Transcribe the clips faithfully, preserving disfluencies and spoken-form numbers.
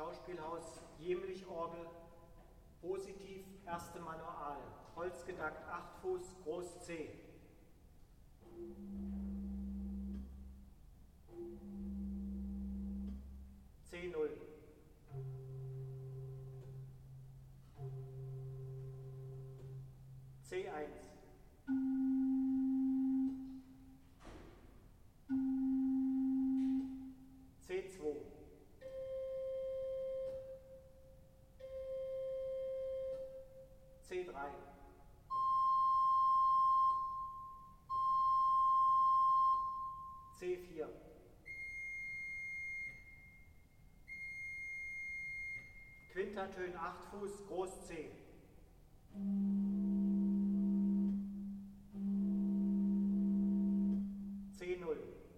Schauspielhaus Jemlich-Orgel, positiv erste Manual, holzgedackt acht Fuß, groß C. C null. C eins. C zwei. C drei. C vier. Quintertön acht Fuß, groß C. C null.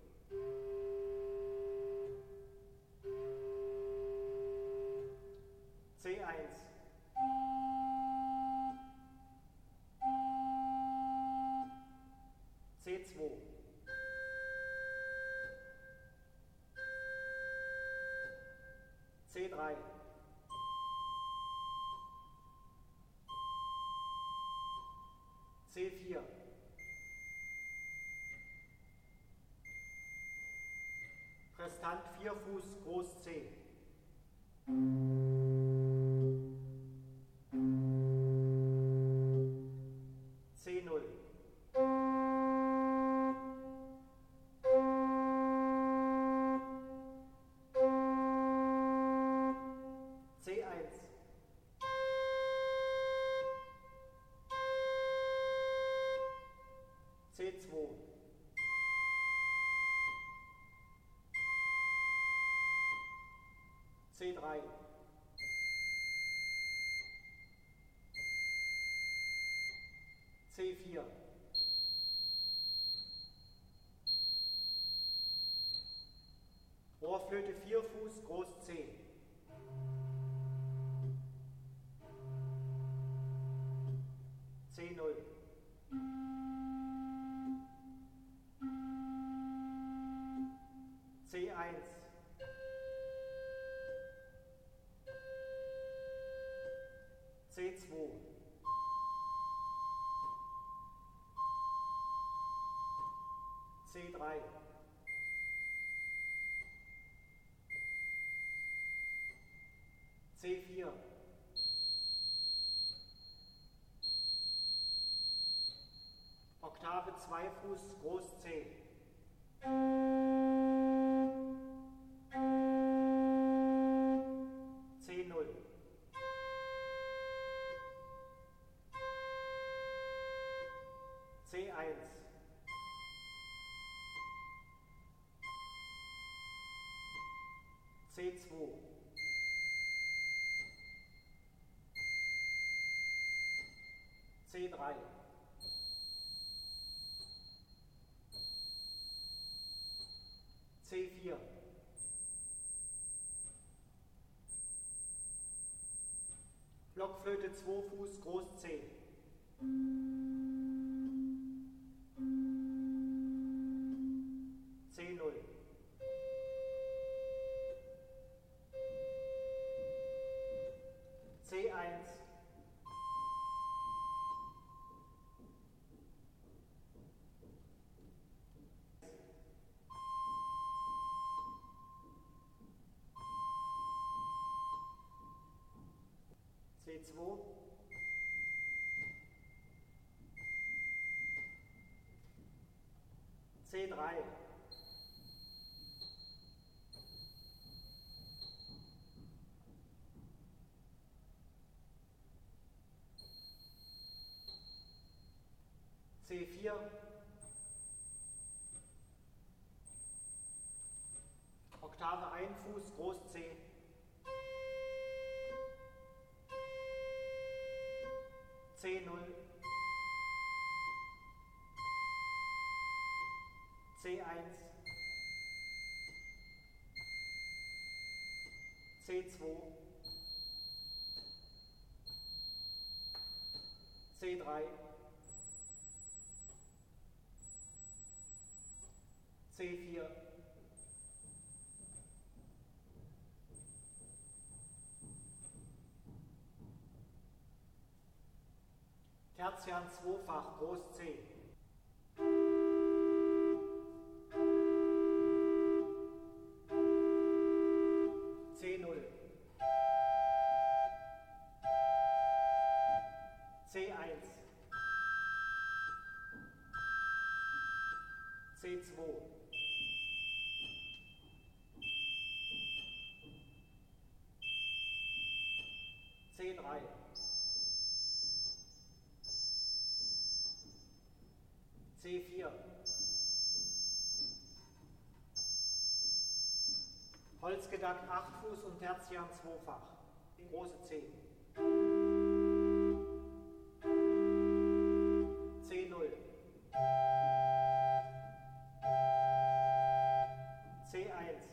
C eins. C zwei. C drei. C vier. Prestant vier Fuß, groß C. C null. C eins. C zwei. C drei. C vier. Rohrflöte vier Fuß, groß C. C null. C eins. C zwei. C drei. C vier. Oktave zwei Fuß, groß C. C null. C eins. C zwei. C drei. C vier. Blockflöte zwei Fuß, groß C. C null. C eins. C zwei. C drei. C vier. Oktave ein Fuß, groß C. C null. C eins. C zwei. C drei. C vier. Tertian zweifach groß C. C null. C eins. C zwei. C drei. C vier. Holzgedack acht Fuß und Tertian zweifach. Große C. C null. C eins.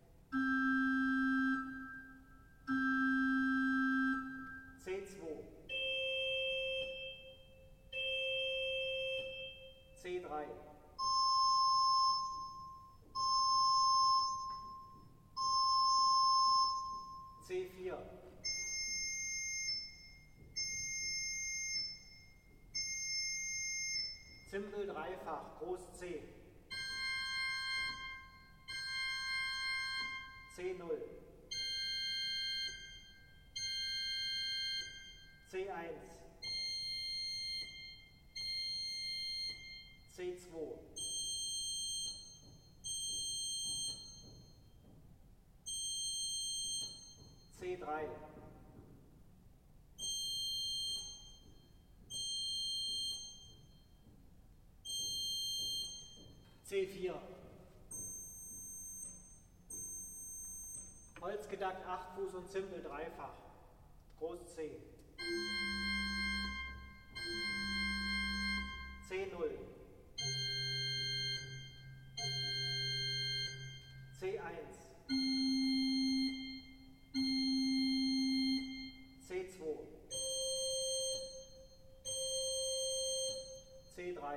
C zwei. C drei. C vier. Zimbel dreifach, groß C. C null. C eins. C zwei. C drei. C vier. Holzgedack acht Fuß und Zimbel dreifach. Groß C. C null. C eins. C zwei. C drei.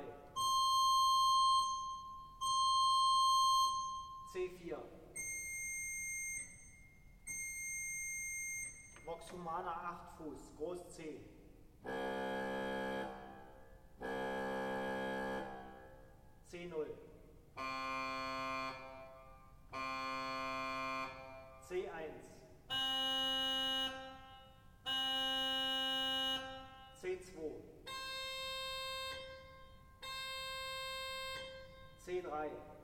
C vier. Vox Humana acht Fuß, groß C. C null. C eins. C zwei. C drei.